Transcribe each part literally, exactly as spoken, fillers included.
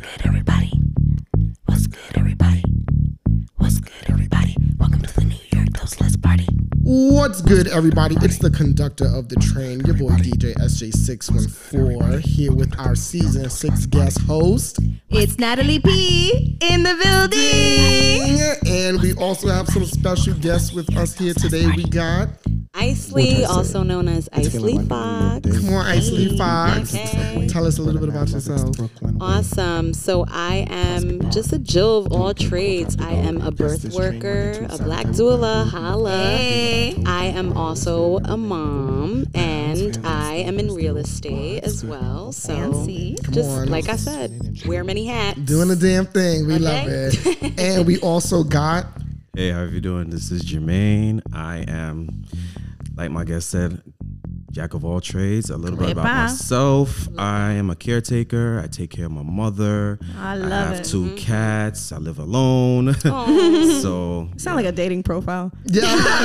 good, everybody? What's good, everybody? What's good, everybody? Welcome to the New York Dose List Party. What's good, everybody? It's the conductor of the train, your boy D J S J six one four, here with our season six guest host. It's Natalie P in the building. And we also have some special guests with us here today. We got Isley, also known as Isley Fox. Come on, Isley Fox. Okay. Tell us a little bit about yourself. Awesome. So I am just a Jill of all trades. I am a birth worker, a black doula, holla. Hey. I am also a mom, and I am in real estate as well. So Fancy. just on. like I said, wear many hats. Doing the damn thing. We Okay. love it. And we also got... Hey, how are you doing? This is Jermaine. I am, like my guest said, jack of all trades. A little bit about Epa. myself. I am a caretaker. I take care of my mother. I love I have it. two cats. I live alone. so Sound like a dating profile. Yes,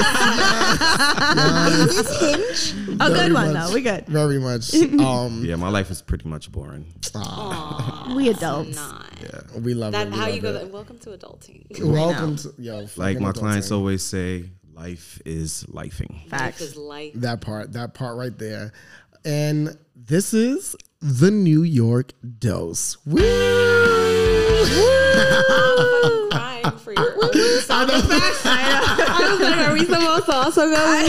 yes, yes. A Very good one, much. though. We good. Very much. Um, yeah, my life is pretty much boring. We adults. Not. we love That it. We how love you go. it. The, welcome to adulting. Welcome to... Yo, Like fucking my adulting. clients always say, life is lifing. Life Facts. is life. That part, that part right there. And this is the New York Dose. Woo! I'm crying for your own sound effects. I was like, are we supposed to also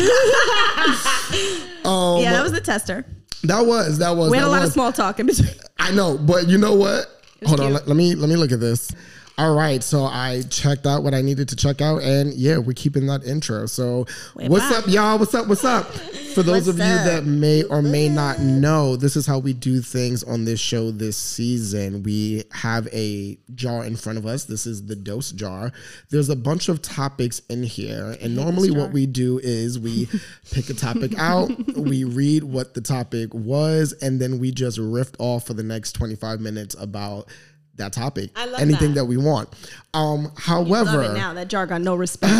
go? Um, Yeah, that was the tester. that was, that was, We had that a lot was. of small talk in between. I know, but you know what? Hold on, cute. let, let me let me look at this. All right, so I checked out what I needed to check out, and yeah, we're keeping that intro. So, what's bye. up, y'all? What's up? What's up? For those What's of you up? that may or may not know, this is how we do things on this show this season. We have a jar in front of us. This is the dose jar. There's a bunch of topics in here, and normally what we do is we pick a topic out, we read what the topic was, and then we just riff off for the next twenty-five minutes about that topic, I love anything that. that we want. Um, however, Love it now. That jar got no respect.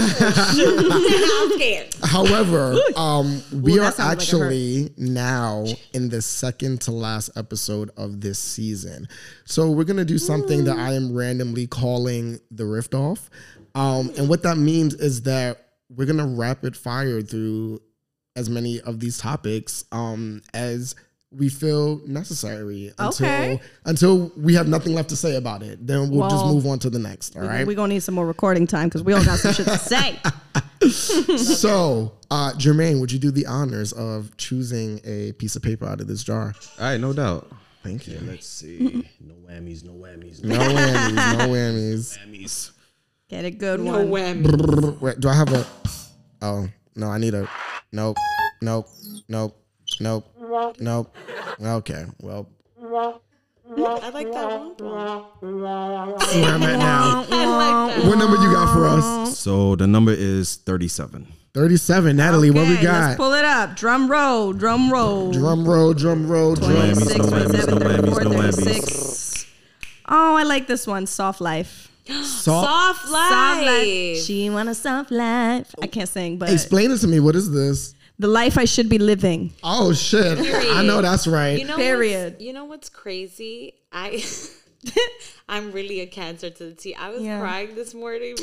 I'm scared. However, um, we Ooh, are that sounds like it actually now in the second to last episode of this season. So we're gonna do something that I am randomly calling the Rift Off. Um, and what that means is that we're gonna rapid fire through as many of these topics um, as we feel necessary until Okay. until we have nothing left to say about it. Then we'll just Well, move on to the next. All right. We're going to need some more recording time because we all got some shit to say. So, uh, Jermaine, would you do the honors of choosing a piece of paper out of this jar? All right, no doubt. Thank you. Let's see. No whammies, no whammies, No whammies, no whammies. whammies. Get a good No one. whammy. Wait, do I have a? Oh no, I need a. Nope, nope, nope, nope, nope. Okay, well, I like that one. see where I'm at now. I like that. What number you got for us? So the number is thirty-seven. Thirty-seven. Natalie, what we Okay, let's got? pull it up. Drum roll, drum roll. Drum roll, drum roll, drum. twenty-six, no whammies, twenty-seven, no whammies, thirty-four, no whammies. thirty-six. Oh, I like this one. Soft life. Soft. Soft life. Soft life. She want a soft life. I can't sing, but Explain it to me. What is this? the life I should be living. Oh shit! I know that's right. You know Period. What's, you know what's crazy? I I'm really a Cancer to the T. I was Yeah. crying this morning.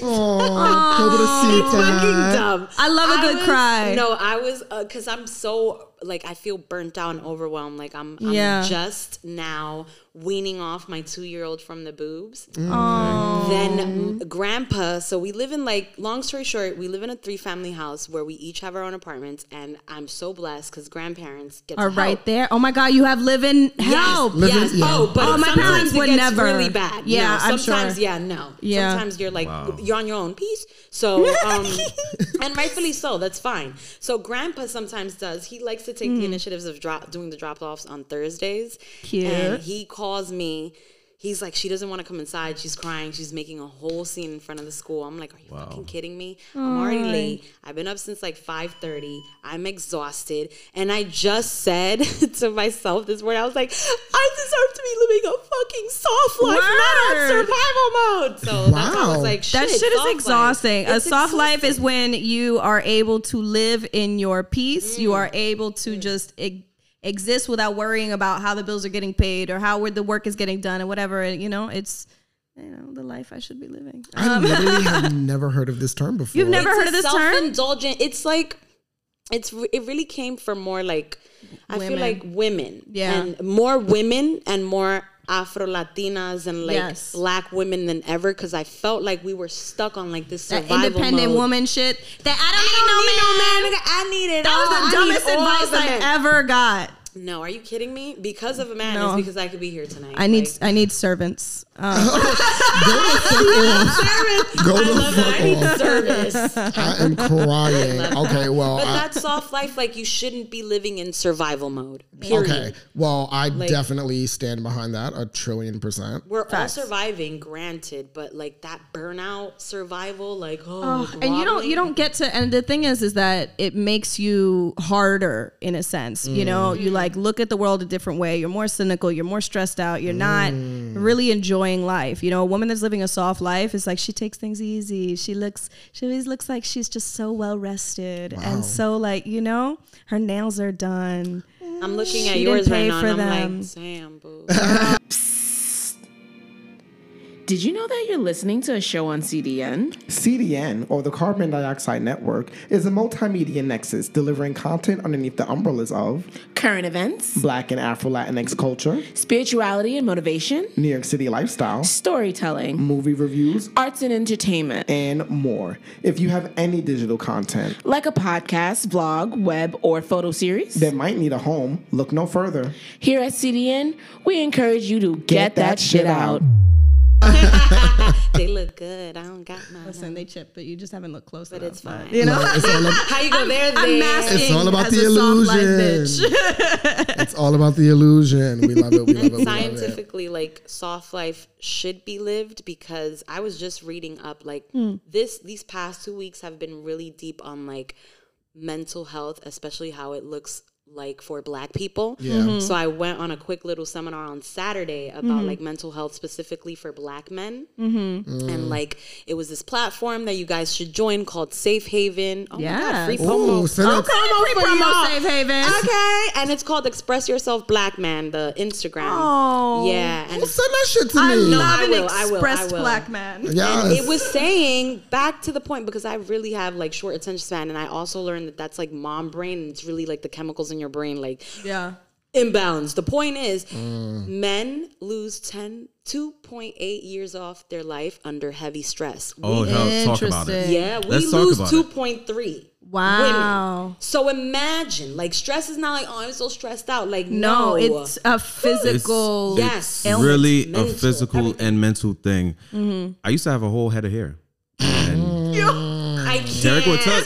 Oh, Fucking dumb. I love a good was- cry. No, I was because I'm so like I feel burnt out and overwhelmed. Like I'm, I'm Yeah. just now weaning off my two year old from the boobs. Oh. Then um, grandpa, so we live in like, long story short, we live in a three family house where we each have our own apartments, and I'm so blessed because grandparents get Are to right help. there. Oh my God, you have living help. Living- Yes. yeah. Oh, but Oh, my sometimes parents it would gets never. really bad. Yeah, no, I'm sometimes, sure. yeah, no. Yeah. Sometimes you're like, Wow. you're on your own. Peace. So, um, and rightfully so. That's fine. So, grandpa sometimes does. He likes to take the initiatives of drop, doing the drop offs on Thursdays. Cute. And he calls me. He's like, she doesn't want to come inside. She's crying. She's making a whole scene in front of the school. I'm like, are you fucking kidding me? I'm already late. I've been up since like five thirty. I'm exhausted. And I just said to myself this morning, I was like, I deserve to be living a fucking soft life, not Word. on survival mode. So that's how I Wow. was like, shit, That shit is soft life. exhausting. A It's soft life is exhausting. when you are able to live in your peace. You are able to just e- exist without worrying about how the bills are getting paid or how the work is getting done or whatever. You know, it's, you know, the life I should be living. I Um, literally have never heard of this term before. You've never It's heard a of this term? self-indulgent. It's like, it's re- it really came from more like, I Women. feel like women. Yeah. And more women and more Afro-Latinas and like Yes. black women than ever, because I felt like we were stuck on like this That survival independent mode. woman shit. That I don't need no man. I need it. That was the dumbest advice I ever got. No, are you kidding me? Because of a man No. is because I could be here tonight. I need Like, I need servants. Um, Go I the love that. I fuck need off. service. I am crying. Okay, well, But I, that's soft life. Like, you shouldn't be living in survival mode. Period. okay. Well, I definitely stand behind that a trillion percent. We're Facts. all surviving, granted, but like that burnout survival, like oh, Oh, and you don't you don't get to, and the thing is is that it makes you harder in a sense. You know, you like look at the world a different way. You're more cynical, you're more stressed out, you're not really enjoying life. You know, a woman that's living a soft life is like she takes things easy. She looks she always looks like she's just so well rested and so like, you know, her nails are done. I'm looking She at didn't yours pay right now, for and I'm them. like, damn, boo. Did you know that you're listening to a show on C D N? C D N, or the Carbon Dioxide Network, is a multimedia nexus delivering content underneath the umbrellas of Current events, Black and Afro-Latinx culture, spirituality and motivation, New York City lifestyle, storytelling, movie reviews, arts and entertainment, and more. If you have any digital content like a podcast, vlog, web, or photo series. that might need a home, look no further. Here at C D N, we encourage you to get, that, shit out. They look good. I don't got none. Listen, they chip, but you just haven't looked close But enough. it's fine. You know, It's all, ab- How you go there? I'm there. masking it's all about as the a soft life illusion. bitch. It's all about the illusion. We love it. We love it. We love it. Scientifically, like soft life should be lived, because I was just reading up like this these past two weeks have been really deep on like mental health, especially how it looks like for Black people. Yeah. So I went on a quick little seminar on Saturday about like mental health specifically for Black men. And like it was this platform that you guys should join called Safe Haven. Oh my Yes. God, free Ooh, promo. send it- Free promo, Safe Haven. Okay. And it's called Express Yourself Black Man, the Instagram. Oh. Yeah. And Well, send that shit to I me. love I an will, I will, I expressed will. black man. Yes. it was saying, back to the point, because I really have like short attention span, and I also learned that that's like mom brain, and it's really like the chemicals in your brain like Yeah. imbalance. The point is, men lose ten, two point eight years off their life under heavy stress. Oh, We- hell, talk about it. Interesting. yeah, we Let's talk lose about two it. point three. Wow. Women. So imagine, like, stress is not like, oh, I'm so stressed out. Like, No, no, it's a physical. It's, Yes. it's ailment, really mental, a physical everything. and mental thing. I used to have a whole head of hair. And I can't. Derek would tell-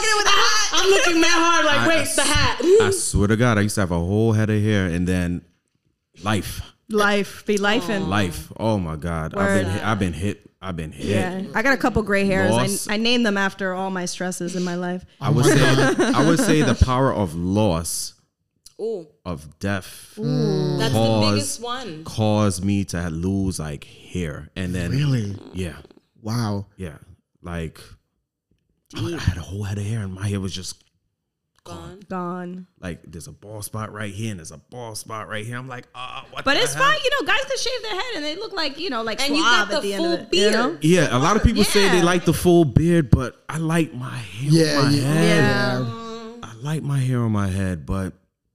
I'm looking that hard, like, I- wait, I- the hat. I swear to God, I used to have a whole head of hair, and then life, Life, be life and life. Oh my God, I've Word. been, hit, I've been hit, I've been hit. yeah. I got a couple gray hairs. Loss. I, I named them after all my stresses in my life. I would say, I would say the power of loss, Ooh, of death, that's the Cause- biggest one. caused me to lose like hair, and then Really? yeah, Wow. yeah, like I, I had a whole head of hair, and my hair was just Gone. Gone. like there's a bald spot right here, and there's a bald spot right here. I'm like, ah, what? But the it's hell? fine, you know. Guys can shave their head and they look like you know, like And you suave got at the the end full of it. beard. You know? Yeah, a lot of people say they Yeah. like the full beard, but I like my hair Yeah, on my yeah. head. Yeah. I like my hair on my head, but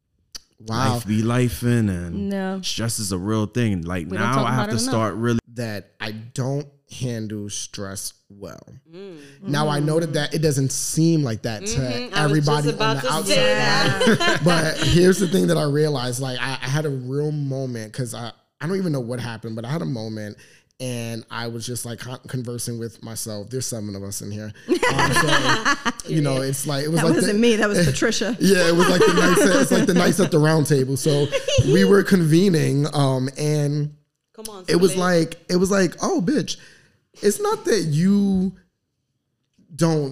Wow. life be lifing, and No. stress is a real thing. Like We don't now, talk I have about to it enough. start really. That I don't handle stress well. Now I know that, that it doesn't seem like that to Mm-hmm. I was everybody just about on the to outside. say that. But here's the thing that I realized: like I, I had a real moment because I I don't even know what happened, but I had a moment. And I was just like con- conversing with myself. There's seven of us in here. Um, so, you know, it's like, it was That like wasn't the, me. That was Patricia. yeah, it was like the nights at, it's like the nights at the round table. So we were convening, um, and Come on. it was Soleil. like, it was like, oh, bitch, it's not that you don't.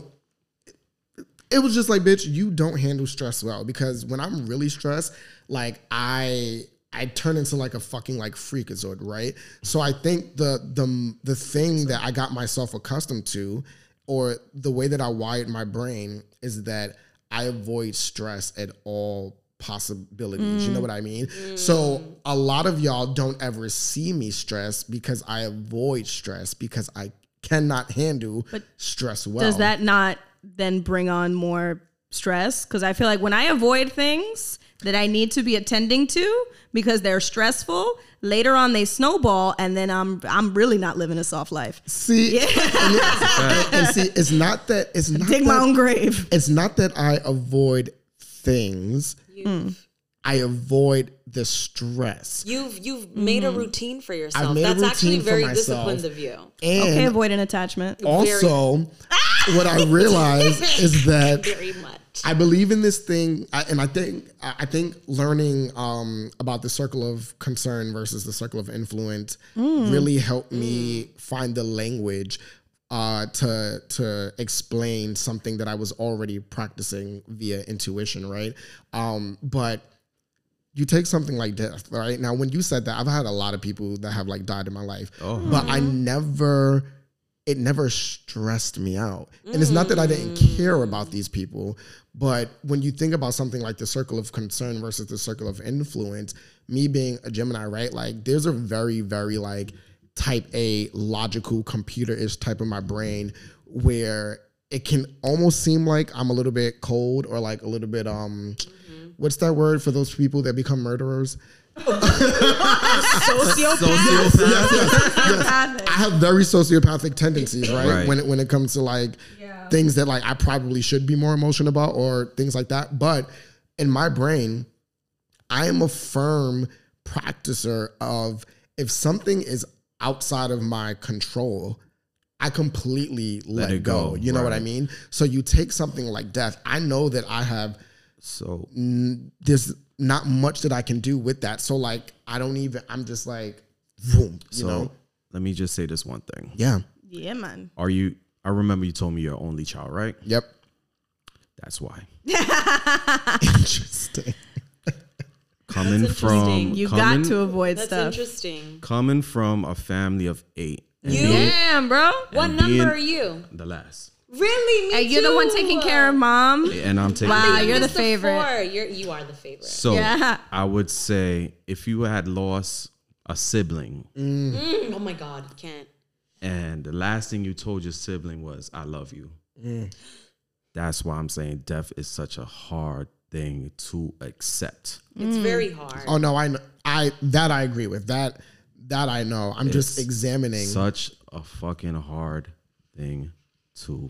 It was just like, bitch, you don't handle stress well, because when I'm really stressed, like I. I turn into like a fucking like freakazoid, right? So I think the the the thing that I got myself accustomed to, or the way that I wired my brain, is that I avoid stress at all possibilities. You know what I mean? So a lot of y'all don't ever see me stress because I avoid stress because I cannot handle stress well. Does that not then bring on more stress? Because I feel like when I avoid things that I need to be attending to because they're stressful, later on they snowball, and then I'm I'm really not living a soft life. See, and, it- and- and see, it's not that it's not Dig that, my own grave. It's not that I avoid things. I avoid the stress. You've you've made a routine for yourself. made a That's actually routine for very myself. disciplined of you. And Okay, avoid an attachment. also, what I realize is that Very much. I believe in this thing, I- and I think I I think learning um, about the circle of concern versus the circle of influence really helped me find the language uh, to to explain something that I was already practicing via intuition, right? Um, but you take something like death, right? Now, when you said that, I've had a lot of people that have like died in my life, but I never. It never stressed me out. And it's not that I didn't care about these people, but when you think about something like the circle of concern versus the circle of influence, me being a Gemini, right? Like there's a very, very like type A logical computer-ish type of my brain where it can almost seem like I'm a little bit cold or like a little bit, um, what's that word for those people that become murderers? Sociopathic. I have very sociopathic tendencies, right? Right. When it when it comes to like things that like I probably should be more emotional about or things like that. But in my brain, I am a firm practicer of if something is outside of my control, I completely let, it go. go, You know what I right. mean? So you take something like death. I know that I have So there's not much that I can do with that. So like I don't even I'm just like boom, you so know? let me just say this one thing. Yeah. Yeah, man. Are you? I remember you told me you're only child, right? Yep. That's why. Interesting. Coming That's from interesting. You coming, got to avoid That's stuff. interesting. coming from a family of eight. and You? being Damn, bro. What and number being are you? The last. Really? Me Hey, you're the one too. taking care of mom. And I'm taking. Wow, care of you're it. the Youngest of favorite. four. You're you are the favorite. So Yeah. I would say if you had lost a sibling Mm, oh my God, can't. and the last thing you told your sibling was "I love you," that's why I'm saying death is such a hard thing to accept. It's very hard. Oh no, I know, I that I agree with that. That I know. I'm just It's examining. Such a fucking hard thing to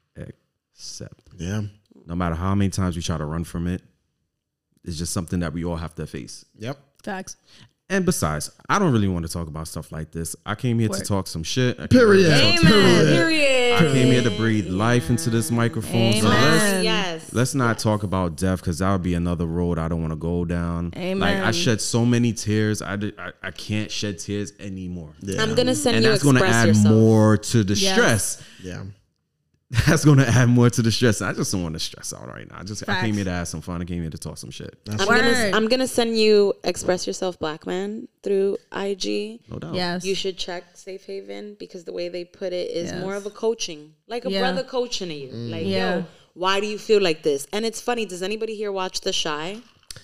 accept. Yeah. No matter how many times we try to run from it, it's just something that we all have to face. Yep. Facts. And besides, I don't really want to talk about stuff like this. I came here to Word. talk some shit. I came Period. here to talk some Amen. shit. Period. I came here to breathe life into this microphone. So Amen. let's Yes. let's not talk about death because that would be another road I don't want to go down. Amen. Like I shed so many tears. I, did, I I can't shed tears anymore. Yeah. I'm gonna send And you that's going to express add yourself. more to the Yes. stress. Yeah. That's going to add more to the stress. I just don't want to stress out right now. I just I Facts. came here to have some fun. I came here to talk some shit. I'm Word. gonna I'm gonna send you express yourself, black man, through I G. No doubt. Yes. You should check Safe Haven because the way they put it is Yes. more of a coaching, like a Yeah. brother coaching you. Like, Yeah. yo, why do you feel like this? And it's funny. Does anybody here watch The Shy?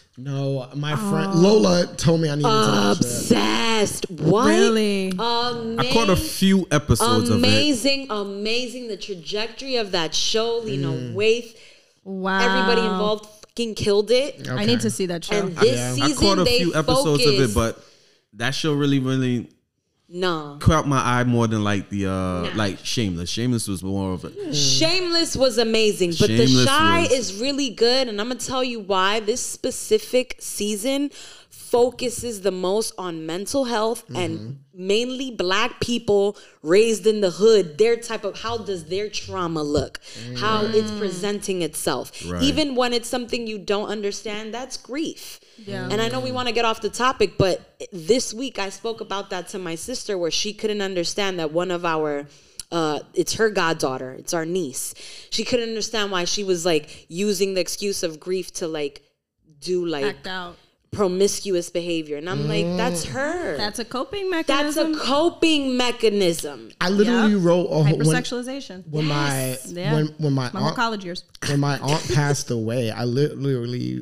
No, my friend Lola told me I needed to watch that. Obsessed. What? Really? Amazing. I caught a few episodes of it. amazing, amazing. The trajectory of that show, Lena Waithe, Wow. everybody involved fucking killed it. I need to see that show. And this Yeah. I I season, caught a they few episodes of it, focused- but that show really, really no. caught my eye more than like the uh like Shameless. Shameless was more of a Shameless was amazing, but The Shameless Shy was- is really good, and I'm gonna tell you why. This specific season focuses the most on mental health and mainly black people raised in the hood. Their type of how does their trauma look, how it's presenting itself, Right. even when it's something you don't understand. That's grief. Yeah. And I know we want to get off the topic, but this week I spoke about that to my sister where she couldn't understand that one of our uh it's her goddaughter, it's our niece. She couldn't understand why she was like using the excuse of grief to like do like Act out. promiscuous behavior. And I'm like, that's her. That's a coping That's mechanism. a coping mechanism. I literally Yep. wrote a whole when, Hypersexualization. when my Yeah. when when my My whole aunt, college years. when my aunt passed away. I literally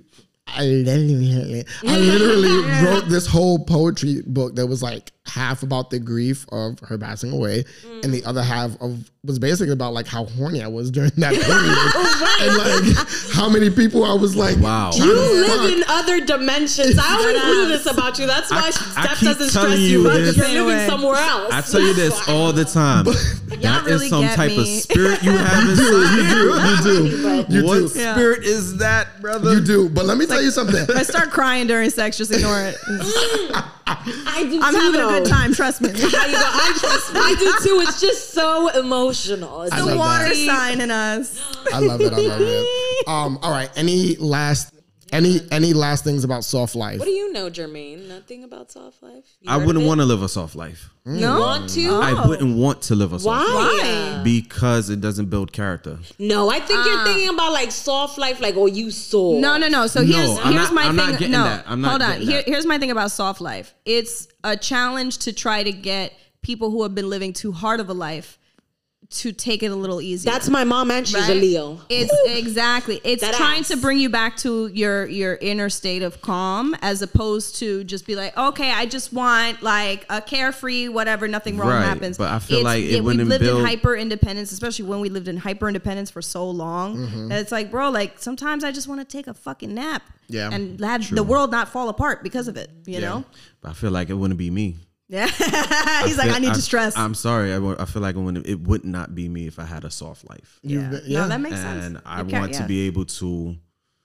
I literally, I literally wrote this whole poetry book that was like half about the grief of her passing away, mm. and the other half of was basically about like how horny I was during that period, and like how many people I was like, wow, you live in other dimensions. I always knew this about you. That's why I, Steph I doesn't stress you because you're living somewhere else. I tell you this all the time. That really is some type me. of spirit you have inside. You do, you do, you do. What do. spirit is that, brother? You do, but let me tell you something. If I start crying during sex, just ignore it. I do. I'm too, having though. a good time. Trust me. I, I, I do too. It's just so emotional. It's the love water that. sign in us. I love it. I love it. Um. All right. Any last any any last things about soft life? What do you know, Jermaine? Nothing about soft life? You I heard wouldn't of it? want to live a soft life. No. Want to? Oh. I wouldn't want to live a soft life. Why? Because it doesn't build character. No, I think you're thinking about like soft life, like oh, you saw. No, no, no. So No, here's I'm here's not- my I'm thing. not getting no, that. I'm not hold on. getting Here, that. here's my thing about soft life. It's a challenge to try to get people who have been living too hard of a life to take it a little easier. That's my mom, and she's a right? Leo. It's exactly. It's That trying ass. to bring you back to your your inner state of calm, as opposed to just be like, okay, I just want like a carefree, whatever, nothing wrong Right, happens. but I feel It's- like it we've wouldn't lived build- in hyper independence, especially when we lived in hyper independence for so long. Mm-hmm. And it's like, bro, like sometimes I just want to take a fucking nap, Yeah, and have the world not fall apart because of it. You know. But I feel like it wouldn't be me. Yeah. He's like, feel- I need to stress. I'm sorry. I, wo- I feel like it would, it would not be me if I had a soft life. You've yeah. been- yeah. No, that makes sense. And I You can't- want to yeah. be able to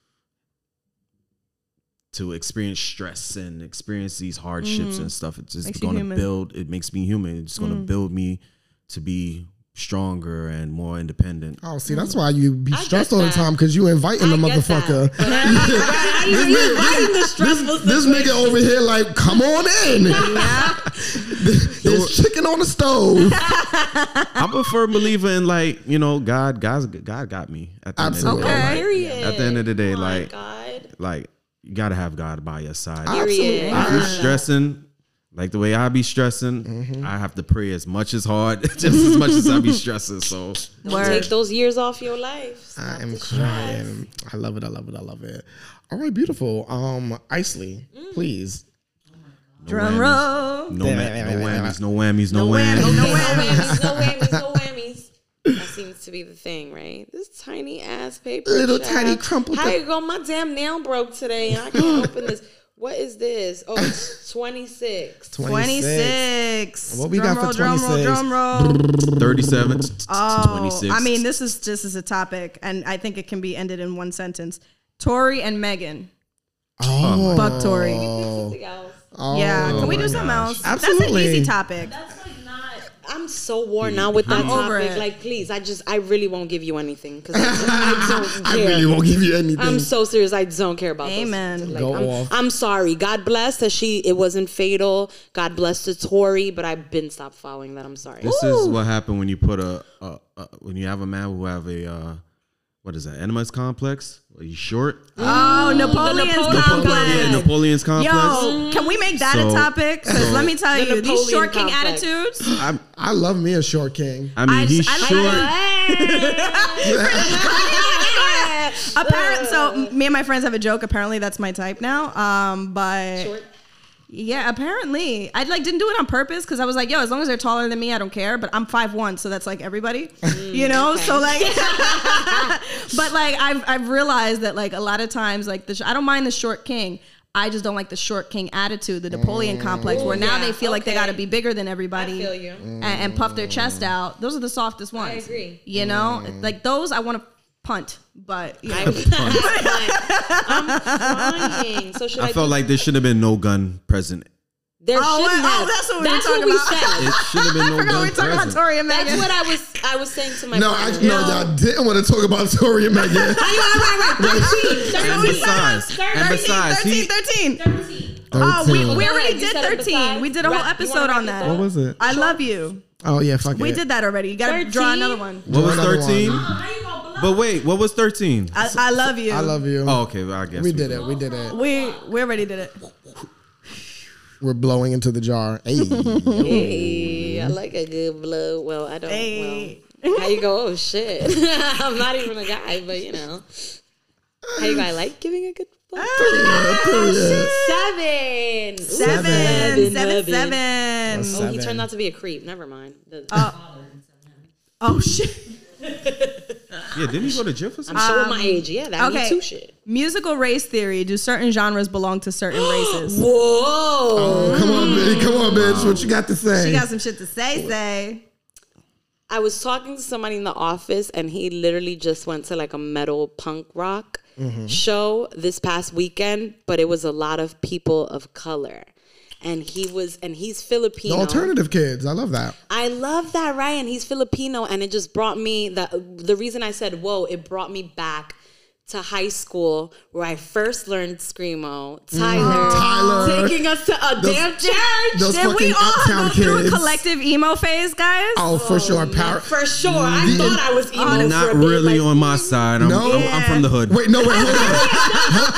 to experience stress and experience these hardships and stuff. It's just Makes you going to human. build. It makes me human. It's going to build me to be stronger and more independent. Oh, see, that's why you be I stressed get all the that. time because you inviting the I get motherfucker. that. You're inviting the stressful This nigga over here, like, come on in. There's chicken on the stove. I'm a firm believer in like you know God. God's God got me at the Absolutely. end of the day. Okay. Like, Period. at the end of the day, Oh my like God. like you gotta have God by your side. Absolutely. If you're stressing, like the way I be stressing, I have to pray as much as hard, just as much as I be stressing. So Don't Word. take those years off your life. Stop I am the stress. crying. I love it. I love it. I love it. All right, beautiful. Um, Isley, please. Drum whammies. roll. no, ma- no whammies, no whammies, no, No whammies. whammies, No whammies, no whammies, no whammies. That seems to be the thing, right? This tiny ass paper. Little child. tiny crumpled How up- you go? My damn nail broke today, and I can't open this. What is this? Oh, it's twenty-six. twenty-six. What we drum got for roll, drum roll, twenty-six? drum roll. thirty-seven, Oh, twenty-six. I mean, this is just as a topic, and I think it can be ended in one sentence. Tory and Megan. Oh, Fuck Tory. Something else. Yeah, can we my do something gosh. else? Absolutely. That's an easy topic. That's like not. I'm so worn out with that I'm over topic. it. Like, please, I just, I really won't give you anything because I, I don't I care. really won't give you anything. I'm so serious. I don't care about those. Amen. Like, Go I'm, off. I'm sorry. God bless that she. It wasn't fatal. God bless the Tory, but I've been stopped following that. I'm sorry. This is what happened when you put a, a, a when you have a man who have a uh, what is that? Enemas complex? Are you short? Oh, Napoleon's Napoleon- complex. Yeah, Napoleon's complex. Yo, can we make that So- a topic? Because so- let me tell The you, these Napoleon short king complex. attitudes. I'm, I love me a short king. I mean, I he's just- I like short. Apparently, so me and my friends have a joke. Apparently, that's my type now. Um, but Short. yeah, apparently, I like didn't do it on purpose because I was like, yo, as long as they're taller than me, I don't care. But I'm five one, so that's like everybody, you know. okay. So like, but like I've I've realized that like a lot of times like the sh- I don't mind the short king. I just don't like the short king attitude, the Napoleon complex, where now yeah, they feel like they okay. got to be bigger than everybody. I feel you. And, and puff their chest out. Those are the softest ones. agree. You know, like those I want to punt, but you know. I'm crying. So should I? I felt just- like there should have been no gun present. there Oh, shouldn't oh, have. that's what we were That's talking what we about. said. It should have been no I forgot gun we were talking about present. Tory and Megan. That's what I was. I was saying to my. No, I, partner. no, y'all didn't want to talk about Tory and Megan. Right, right, right. thirteen, And besides, and besides, thirteen, he thirteen. thirteen. Oh, we, thirteen. we Go already ahead, you did said it thirteen. besides. We did a whole Rap- you episode wanna on wrap that. this What was it? I love you. Oh yeah, fuck We it. did that already. You got to draw thirteen? another one. what was Another thirteen? one. But wait, what was thirteen? I, I love you. I love you. Oh, okay. Well, I guess we did it. We did it. We we already did it. We're blowing into the jar. Hey. Hey, I like a good blow. Well, I don't. Hey. Well, how you go? Oh shit! I'm not even a guy, but you know, how you go? I like giving a good Period, period. Seven. Seven. Seven. Seven. Seven. Seven. That's Oh, he Seven. turned out to be a creep. Never mind. The- Oh shit. Yeah, didn't he go to jail for I'm something? showing my age. Yeah, that okay. Me Too shit. Musical race theory. Do certain genres belong to certain races? Whoa. Oh, come on, bitch. Come on, bitch. What you got to say? She got some shit to say. Say. I was talking to somebody in the office, and he literally just went to like a metal punk rock show this past weekend, but it was a lot of people of color. And he was, and he's Filipino. The alternative kids. I love that. I love that, right? And he's Filipino, and it just brought me that. The reason I said whoa, it brought me back to high school where I first learned screamo. Tyler, Tyler. taking us to a Those- damn church. Those Did we fucking all uptown go through a kids. collective emo phase, guys? Oh, for sure. Power. For sure, I thought I was emo. for Not a bit, really like, on my side. I'm, No. I'm, I'm from the hood. Wait, no, wait, hold on.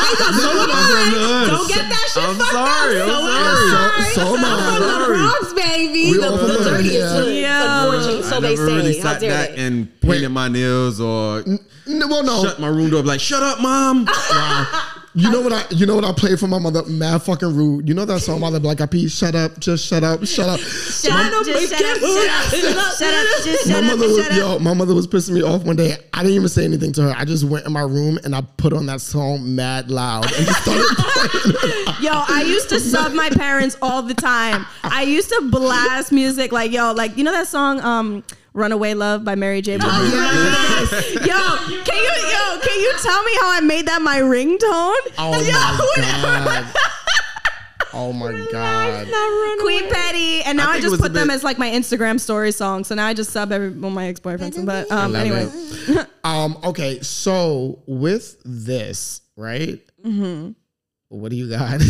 Don't get that shit I'm fucked sorry, up. I'm So am sorry. I. So, so am I'm from I. the Bronx, baby. We The, all from the the hood, dirtiest yeah. hood. Yeah. Unfortunately, so I they never say. really How sat dare back they? and painted my nails or No, well, no. shut my room door, like, shut up, mom. You know what I? You know what I played for my mother? Mad fucking rude. You know that song by the Black Eyed Peas? Shut up, just shut up, shut up. Shut up, just shut up, shut up, shut up, just My shut up, mother was shut up. yo. My mother was pissing me off one day. I didn't even say anything to her. I just went in my room and I put on that song mad loud and just started playing. Yo, I used to sub my parents all the time. I used to blast music like yo, like you know that song, um, "Runaway Love" by Mary J. Blige. Yo, can you yo, can you tell me how I made that my ringtone? Oh Yo, my god. Oh my god. Queen Petty, and now I I, think it just was a put them bit- as like my Instagram story song. So now I just sub every one of my ex boyfriends. But um, love anyway, it. Um. Okay. So with this, right? Mm-hmm. What do you got?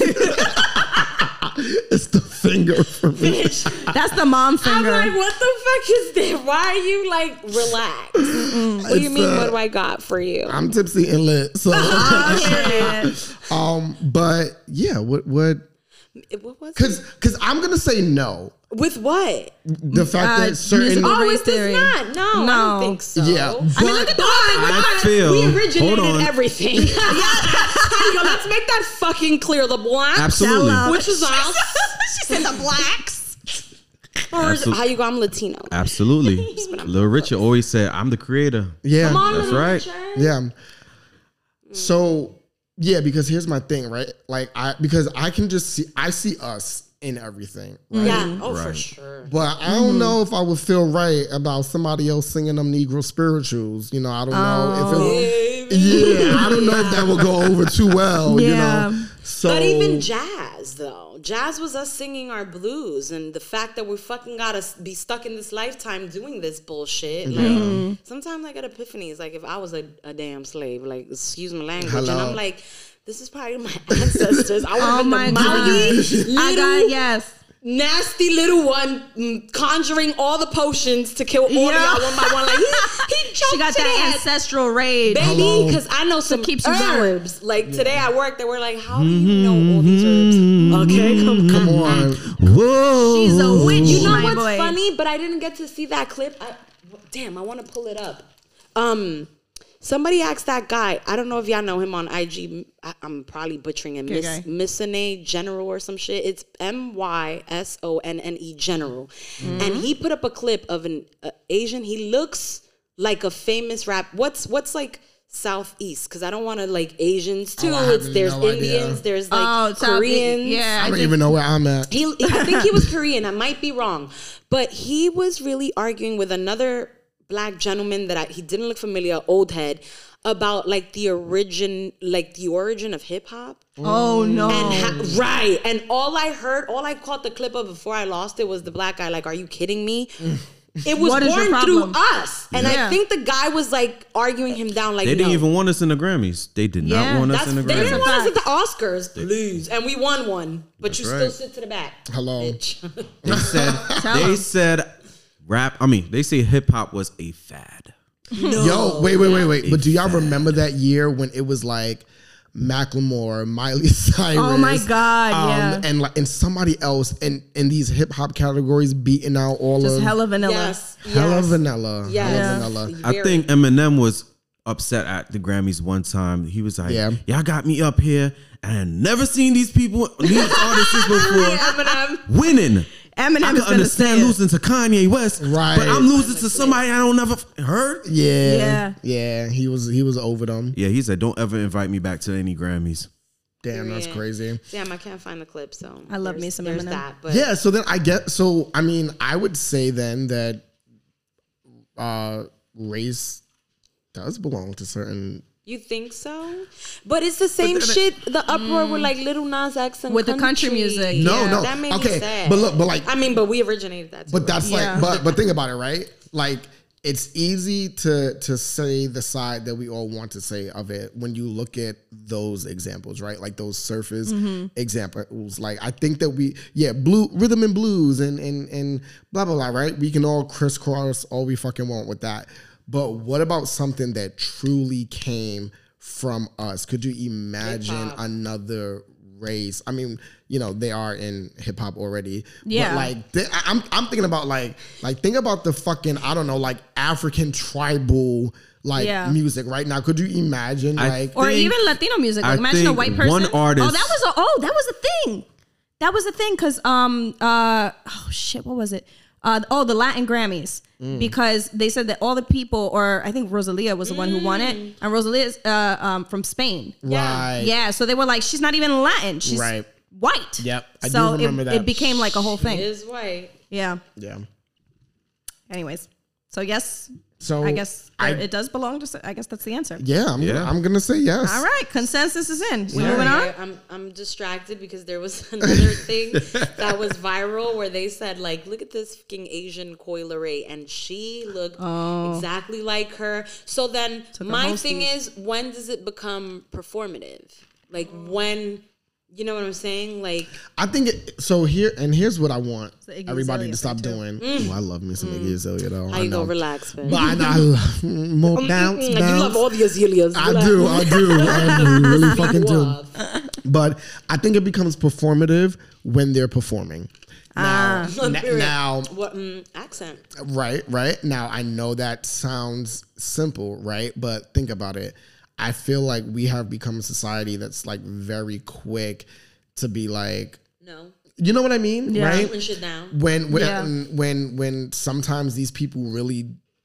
It's the finger for me. that's the mom I'm finger. like, what the fuck is this? Why are you like relaxed? What do you It's, mean? uh, What do I got for you? I'm tipsy and lit. So, Oh, shit. um. But yeah. What? What? What was it? Because because I'm gonna say no. With what? The fact Uh, that certain musical Oh, race it's this theory. not. No, I No. don't think so. yeah. But, I mean, look at the I feel. We Hold originated on. everything. Yo, let's make that fucking clear. The black, Absolutely. Shout out. which is us. She said the blacks. Or is it- Absol- how you go? I'm Latino. Absolutely. Little Richard always said, I'm the creator. yeah. Come on, That's Little right. Richard. Yeah. So yeah, because here's my thing, right? Like I because I can just see I see us in everything, right? Yeah. Oh, for Right. sure. But I don't know if I would feel right about somebody else singing them Negro spirituals. You know, I don't know if it. Yeah, I don't know if that would go over too well. Yeah. You know, so But even jazz, though, jazz was us singing our blues, and the fact that we fucking gotta be stuck in this lifetime doing this bullshit. Like sometimes I get epiphanies. Like if I was a, a damn slave, like excuse my language, and Hello. I'm like, this is probably my ancestors. I would Oh have been my the God. mouthy, I got little, yes. nasty little one, mm, conjuring all the potions to kill all Yeah. of y'all one by one. Like he, he She got that ancestral. ancestral rage. Baby, because I know some keeps you going. herbs. Like today at work, they were like, "How do you know all these herbs?" Okay, come, come on. Whoa. She's a witch. You know my what's boy. funny? But I didn't get to see that clip. I, damn, I want to pull it up. Um, somebody asked that guy. I don't know if y'all know him on I G. I, I'm probably butchering it. Miss guy. Missone General or some shit. It's M Y S O N N E General, and he put up a clip of an uh, Asian. He looks like a famous rap. What's what's like Southeast? Because I don't want to like Asians too. Oh, I it's have there's no idea. Indians. There's like Oh, South- Koreans. yeah, I don't think- even know where I'm at. He, I think he was Korean. I might be wrong, but he was really arguing with another black gentleman that I, he didn't look familiar, old head, about like the origin, like the origin of hip hop. Oh no. And ha- right, and all I heard, all I caught the clip of before I lost it was the black guy. Like, are you kidding me? It was What is your born through problem? us, and Yeah. I think the guy was like arguing him down. Like, They didn't no. even want us in the Grammys. They did not Yeah, want us That's, in the they didn't Grammys. want us at the Oscars, please, and we won one. But you right. still sit to the back. Hello. Bitch. They said, they said rap, I mean, they say hip hop was a fad. Yo, wait, wait, wait, wait. But do y'all remember that year when it was like Macklemore, Miley Cyrus? Oh my God, um, yeah. and like and somebody else in in these hip hop categories beating out all Just of hella vanilla. Yes, hella yes. vanilla, Yes. hella Yeah. vanilla. I Very. think Eminem was upset at the Grammys one time. He was like, Yeah. y'all got me up here and I never seen these people, these artists before Eminem. winning. Eminem I is can gonna understand say it. losing to Kanye West, Right. but I'm losing to somebody I don't never f- heard. Yeah, Yeah. yeah. He was he was over them. Yeah, he said, don't ever invite me back to any Grammys. Damn, that's Yeah. crazy. Damn, I can't find the clip. So I love there's- me some there's Eminem. that. But Yeah, so then I get so I mean I would say then that uh race does belong to certain you think so? But it's the same shit. The uproar with like Little Nas X and With the country music. no Yeah. no That made me okay sad. but look but like I mean, but we originated that. Too, but that's Yeah. like but but think about it, right? Like it's easy to to say the side that we all want to say of it when you look at those examples, right? Like those surface Mm-hmm. examples. Like I think that we yeah, blue rhythm and blues and and and blah blah blah, right? We can all crisscross all we fucking want with that. But what about something that truly came from us? Could you imagine Hip-hop. another race? I mean, you know, they are in hip hop already. Yeah. But like th- I- I'm I'm thinking about like like think about the fucking I don't know, like African tribal like Yeah. music right now. Could you imagine I like Or think- even Latino music. Like I imagine a think white person. one artist- Oh, that was a oh, that was a thing. That was a thing because um uh oh shit, what was it? Uh oh, the Latin Grammys. Mm. Because they said that all the people, or I think Rosalia was the one who won it, and Rosalia is uh, um, from Spain. right. Yeah, so they were like, she's not even Latin. She's Right. white. Yep, I do so remember it, that. it became like a whole thing. is white. Yeah. Yeah. Anyways, so yes, So I guess I- there- it does belong to. I guess that's the answer. Yeah, I'm Yeah. I'm gonna say yes. All right, consensus is in. We Yeah. moving on. I, I'm I'm distracted because there was another thing that was viral where they said like, look at this fucking Asian Coi Leray, and she looked Oh. exactly like her. So then her my whole thing Steve. is, when does it become performative? Like when, you know what I'm saying? Like I think it, so. Here and here's what I want the Iggy everybody Azalea to stop thing, doing. Oh, I love me some Iggy Azalea though. how I you know. go relax, man. But I know I love more bounce, Mm, bounce. you love all the Azaleas. I Relax. do, I do, I really fucking do. Wow. But I think it becomes performative when they're performing. Now, Ah. n- now, What mm, accent? right, right. Now I know that sounds simple, right? But think about it. I feel like we have become a society that's like very quick to be like, No. you know what I mean, Yeah. right? Putting shit down. When when, Yeah. when when sometimes these people really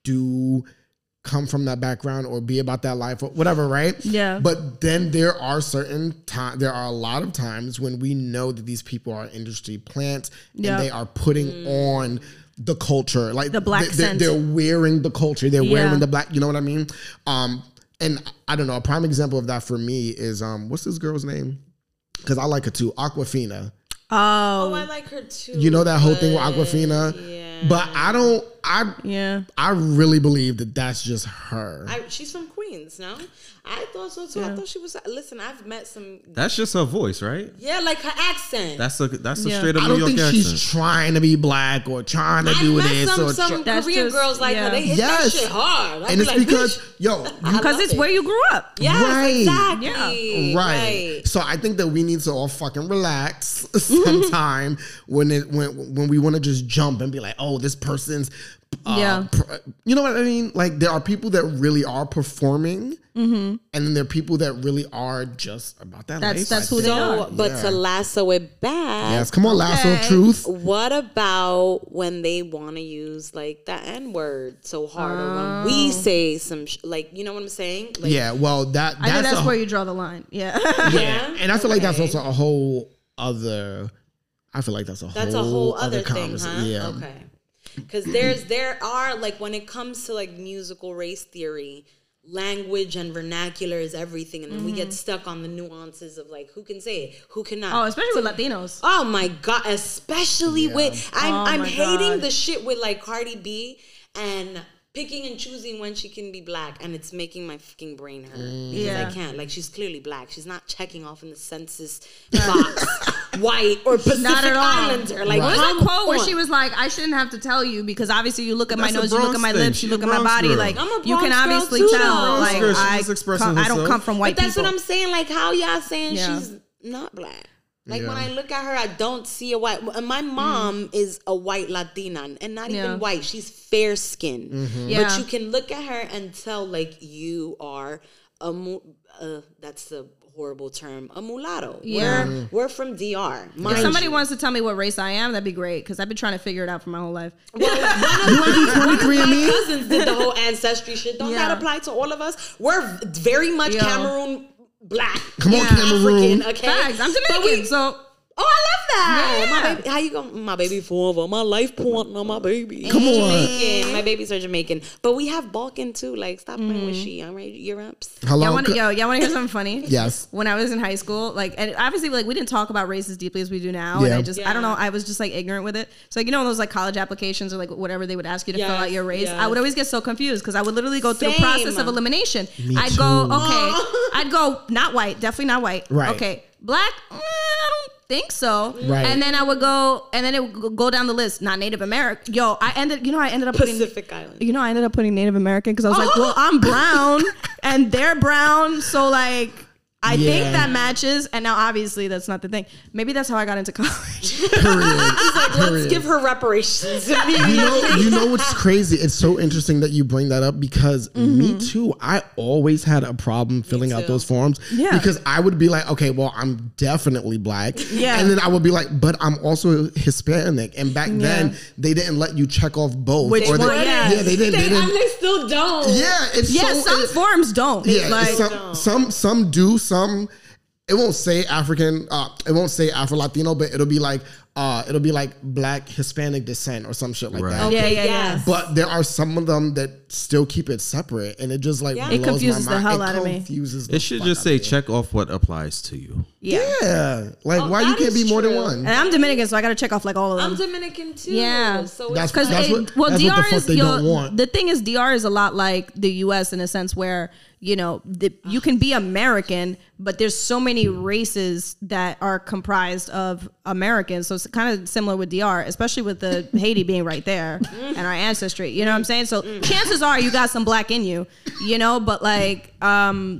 do come from that background or be about that life or whatever, right? Yeah. But then there are certain time there are a lot of times when we know that these people are industry plants Yeah. and they are putting on the culture, like The black they, they're, scent. they're wearing the culture, they're Yeah. wearing the black. You know what I mean? Um, and I don't know. A prime example of that for me is um, what's this girl's name? Because I like her too, Aquafina. Oh, Oh, I like her too. You know that whole thing with but- Aquafina, Yeah. but I don't. I yeah. I really believe that that's just her. I, she's from Queens, no? I thought so too. I thought she was. Listen, I've met some. That's just her voice, right? Yeah, like her accent. That's a that's a Yeah. straight up I New don't York think accent. she's trying to be black or trying to I've do met this some, or. some try- That's Korean just- girls like yeah. her. They hit Yes. that shit hard. I'd and be it's like, because bitch, yo, I Because love it's it. where you grew up. Yes, Right. exactly. Yeah. right. Right. So I think that we need to all fucking relax Mm-hmm. sometime when it when when we want to just jump and be like, oh, this person's. Uh, Yeah. pr- you know what I mean? Like there are people that really are performing, and then there are people that really are just about that That's- life. that's I who they think. are. So, but Yeah. to lasso it back. Yes, come on, lasso of Okay. truth. What about when they want to use like the N word so hard, or when we say some sh- like, you know what I'm saying? Like, Yeah, well, that I think that's that's a, where you draw the line. Yeah. yeah, and I feel like that's Okay. also a whole other. I feel like that's a That's whole a whole other thing, conversation. huh? Yeah. Okay. Because there's there are like when it comes to like musical race theory, language and vernacular is everything, and then we get stuck on the nuances of like who can say it, who cannot. Oh, especially with Latinos. Oh my god! Especially with I'm Oh I'm my hating God. the shit with like Cardi B and picking and choosing when she can be black, and it's making my fucking brain hurt because Yeah. I can't. Like she's clearly black. She's not checking off in the census box, white or Pacific Not at all. Islander. Like What was come that quote where on. she was like, "I shouldn't have to tell you because obviously you look at my That's a nose, you look at Bronx my thing. lips, She's you look a at my Bronx body, girl. like I'm a you can Bronx girl obviously too, tell, though. like Girl, she's I, just expressing come, I don't herself. come from white But that's people." what I'm saying. Like how y'all saying Yeah. she's not black? Like Yeah. when I look at her, I don't see a white. And my mom is a white Latina, and not Yeah. even white. She's fair skinned, Mm-hmm. Yeah. but you can look at her and tell like you are a. mu- Uh, that's the horrible term, a mulatto. Yeah. We're, we're from D R. If Mind somebody you. wants to tell me what race I am, that'd be great because I've been trying to figure it out for my whole life. Well, one of You wanna do my, twenty-three and my me? cousins did the whole ancestry shit. Don't Yeah. that apply to all of us? We're very much Yo. Cameroon black. Come on, Yeah. Cameroon. African, okay? Facts. I'm But Dominican, we- so Oh, I love that. Yeah. My baby, how you go? My baby forever. My life partner. My baby. Come He's on. Jamaican. My babies are Jamaican. But we have Balkan too. Like, stop playing with she. All right, you're ups. Hello. y'all want to yo, y'all want to hear something funny? Yes. When I was in high school, like, and obviously, like, we didn't talk about race as deeply as we do now. And Yeah. I just, I Yeah. don't know, I was just like ignorant with it. So, like, you know, those like college applications or like whatever they would ask you to fill Yes, out your race. yes. I would always get so confused because I would literally go through the Same. process of elimination. Me I'd too. go, okay, I'd go not white, definitely not white. Right. Okay, black. eh, I don't think so. Right. And then I would go, and then it would go down the list. Not Native American. Yo, I ended. You know, I ended up putting Pacific Island. You know, I ended up putting Native American because I was like, well, I'm brown and they're brown, so like I Yeah. think that matches. And now obviously that's not the thing. Maybe that's how I got into college. Period. Let's Period. give her reparations. You know, you know what's crazy? It's so interesting that you bring that up because me too. I always had a problem filling out too. those forms. Yeah. Because I would be like, okay, well, I'm definitely black. Yeah. And then I would be like, but I'm also Hispanic. And back then they didn't let you check off both. Which or they, one? Yeah. yeah, they didn't. They, They, didn't. they still don't. Yeah, it's yeah, so. some it- forms don't. yeah, like, some some some do some. It won't say African. Uh, it won't say Afro Latino, but it'll be like uh, it'll be like Black Hispanic descent or some shit like Right. that. yeah, yeah, yeah. yes. But there are some of them that still keep it separate, and it just like Yeah. blows It confuses my the mind. hell it out of me. Confuses the It should fuck just out say of me. check off what applies to you. Yeah. Yeah, like Oh, why you that can't is be more than true. one? And I'm Dominican, so I got to check off like all of them. I'm Dominican too. Yeah. So That's it's Because That's it- what- well, that's D what R the fuck is they yo, don't want. the thing is D R is a lot like the U S in a sense where you know the, you can be American, but there's so many races that are comprised of Americans. So it's kind of similar with D R, especially with the Haiti being right there and our ancestry. You know what I'm saying? So chances are you got some black in you, you know. But like, um,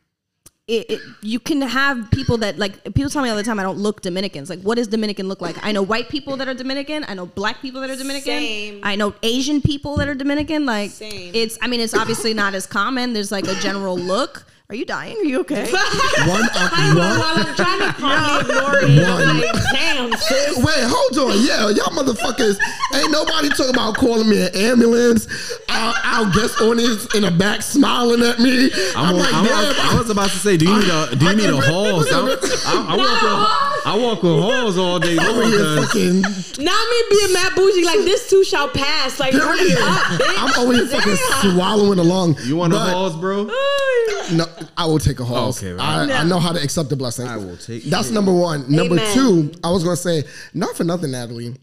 it, it, you can have people that like people tell me all the time I don't look Dominicans. Like, what does Dominican look like? I know white people that are Dominican. I know black people that are Dominican. Same. I know Asian people that are Dominican. Like, Same. it's. I mean, it's obviously not as common. There's like a general look. Are you dying? Are you okay? One, uh, While one. I'm trying to calmly ignore it, I'm One. like, damn, sis. Wait, hold on. Yeah, y'all motherfuckers ain't nobody talking about calling me an ambulance. Our, our guest audience in the back smiling at me. I'm, I'm, like, I'm, damn. I was about to say, do you need a do you need a horse? I, I, I walk with I walk with horse all day long. over here cause fucking. Now me being mad bougie, like this too shall pass. Like, hurry Period. up, bitch. I'm over here fucking swallowing along. You want a But- horse, bro? No, I will take a horse. Okay, right. I, I know how to accept the blessing. I will take That's number one. Number Amen. two, I was gonna say, not for nothing, Natalie.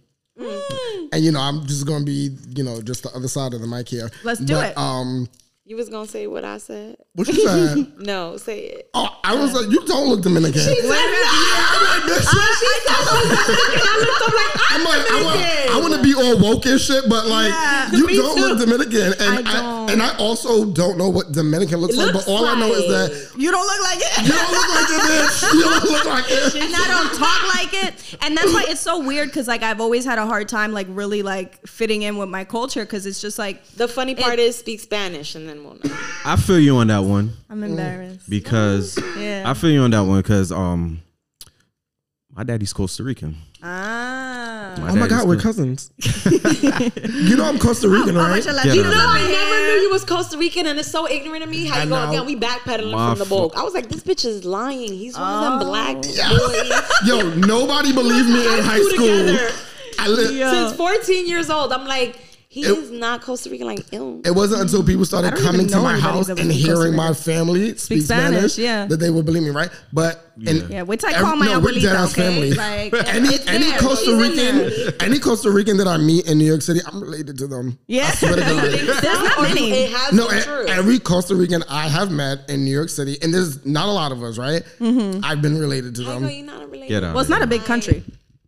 And you know, I'm just gonna be, you know, just the other side of the mic here. Let's do But, it. Um, You was gonna say what I said? what you said? No, say it. Oh, I was like, you don't look Dominican. I'm like, I want, I want to be all woke and shit, but like, Yeah, you me don't too. look Dominican, and I I, don't. and I also don't know what Dominican looks, It like. looks But all I know is like- that You don't look like it. you don't look like it, bitch. You don't look like it. And I don't talk like it. And that's why it's so weird because like I've always had a hard time like really like fitting in with my culture because it's just like The funny part is speak Spanish and then we'll know. I feel you on that one I'm embarrassed. because Yeah. I feel you on that one because um, my daddy's Costa Rican. Ah. Oh my daddy's God, we're Co- cousins. You know I'm Costa Rican, How right? much I Get You out know, of I here. never knew you was Costa Rican, and it's so ignorant of me. How I you go know. again? We backpedaling My from the fault. book. I was like, this bitch is lying. He's one of them black boys. Yo, nobody believed me in high Two school. together. I li- Since fourteen years old, I'm like, he It- is not Costa Rican. Like, ew. It wasn't until people started I don't coming even to know my anybody house that was and from Costa hearing Rica. my family speak, Spanish, Spanish, yeah. that they would believe me, right? But and Yeah, wait till I every- call my no, we're abuelita, dead-ass okay? family. Like, any it's any there. Costa She's in Rican, there. any Costa Rican that I meet in New York City, I'm related to them. Yeah. I swear to God. There's not Or many. It has No, been e- true. every Costa Rican I have met in New York City, and there's not a lot of us, right? Mm-hmm. I've been related to I go, them. you're not related. Get out. Well, it's not a big country.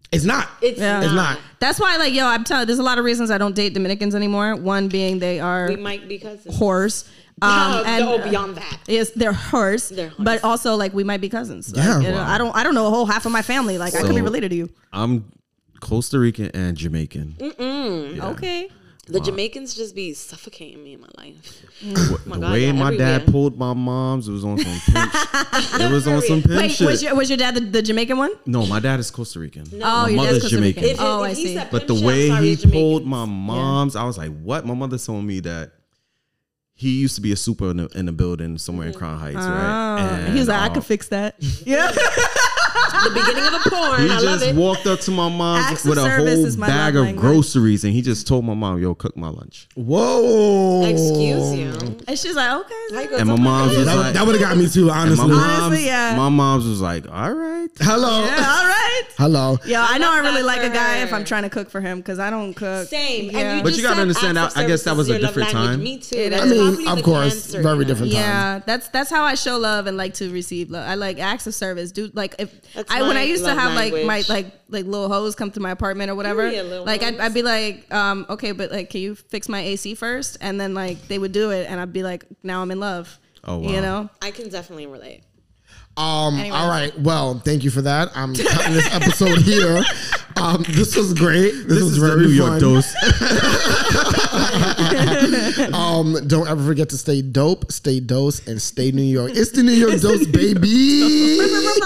It's not. It's, Yeah. It's not. That's why, like, yo, I'm telling you, there's a lot of reasons I don't date Dominicans anymore. One being they are We might be cousins. whores. Um, No, and go beyond that. Yes, they're hers, They're hers. but also like we might be cousins. Like, Yeah. you know, Wow. I don't. I don't know a whole half of my family. Like I could be So- related to you. I'm Costa Rican and Jamaican. Yeah. Okay. The Jamaicans just be suffocating me in my life. The my God, way yeah, my dad everywhere. pulled my mom's, it was on some pimp sh- It was on some pimp Wait, shit. was your was your dad the, the Jamaican one? no, my dad is Costa Rican. Oh, my your dad's mother's Costa Rican. Jamaican. If, Oh, if I he see. said But pimp the shit, I'm way sorry, he it's Jamaican. pulled my mom's, I was like, what? My mother told me that he used to be a super in the, in the building somewhere in Crown Heights, right? Oh, he was like, I um, could fix that. Yeah. The beginning of a porn. He I love just it. walked up to my mom's Acts of with a service whole is my bag love of language. groceries, and he just told my mom, "Yo, cook my lunch." Whoa. Excuse you. And she's like, okay. How you so- gonna And my talk mom's like was That, like, that would have got me too, and honestly. my mom's, Honestly, yeah. my mom's was like, "All right." Hello. Yeah, all right. Hello. Yeah, I know I love really that like for a guy her. if I'm trying to cook for him because I don't cook. Same. Yeah. And you But just you gotta said understand, acts I- of I guess that was a service is your different love language. time. Me too. It That's is. I mean, probably of the course, answer. very different time. Yeah, that's that's how I show love and like to receive love. I like acts of service. Do like if That's I when my I used to love have like my language. like like little hoes come to my apartment or whatever. Period, little like I'd, hoes. I'd be like, um, okay, but like, can you fix my A C first? And then like they would do it, and I'd be like, now I'm in love. Oh, wow. You know. I can definitely relate. Um, Anyway. all right. Well, thank you for that. I'm cutting this episode here. Um, this was great. This, This was is the very New York fun. dose. Um, don't ever forget to stay dope, stay dose, and stay New York. It's the New York dose, baby.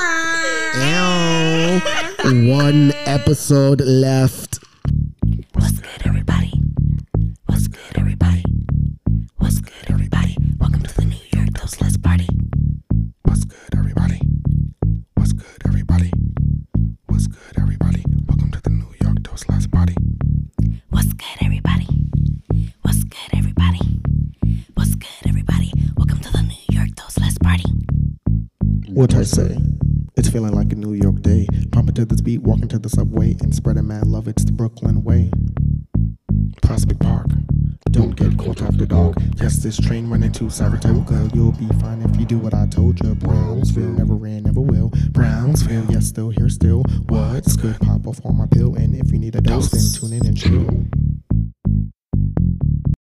Ow. One episode left. What's good, everybody? What's good, everybody? What's good, everybody? Welcome to the New York Dose Let's Party. What's good, everybody? What's good, everybody? What's good, everybody? Welcome to the New York Dose Last Party. What's good, everybody? What's good, everybody? What's good, everybody? Welcome to the New York Dose Let's Party. What I say? It's feeling like a New York day. Pumping to this beat, walking to the subway, and spreading mad love. It's the Brooklyn way. Prospect Park. Don't get caught after dark. Yes, this train running to Saratoga. You'll be fine if you do what I told you. Brownsville never ran, never will. Brownsville, yes, still here, still. What's good? Pop off on my pill, and if you need a dose, then tune in and chill.